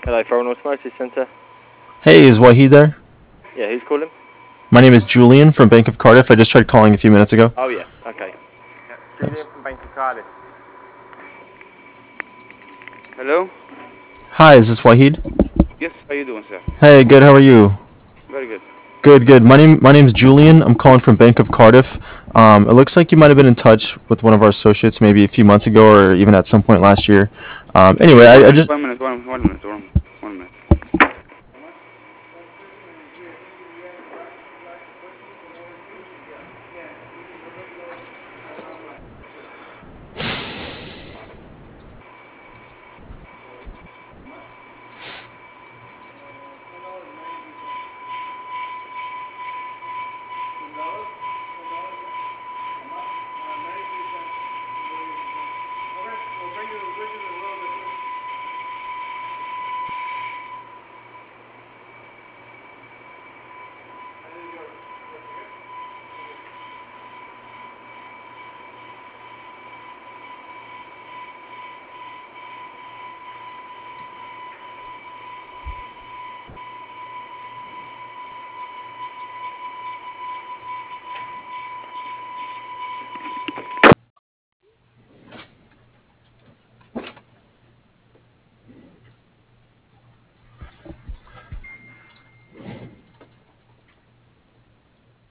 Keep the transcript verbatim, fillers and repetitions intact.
Hello, Foreign Automotive Centre. Hey, is Wahid there? Yeah, who's calling? My name is Julian from Bank of Cardiff. I just tried calling a few minutes ago. Oh, yeah, okay. Yeah, Thanks. Julian from Bank of Cardiff. Hello? Hi, is this Wahid? Yes, how you doing, sir? Hey, good. How are you? Very good. Good, good. My name, my name's Julian. I'm calling from Bank of Cardiff. Um, it looks like you might have been in touch with one of our associates maybe a few months ago, or even at some point last year. Um, anyway, One I, I minute, just one minute, one, one minute, one, one minute.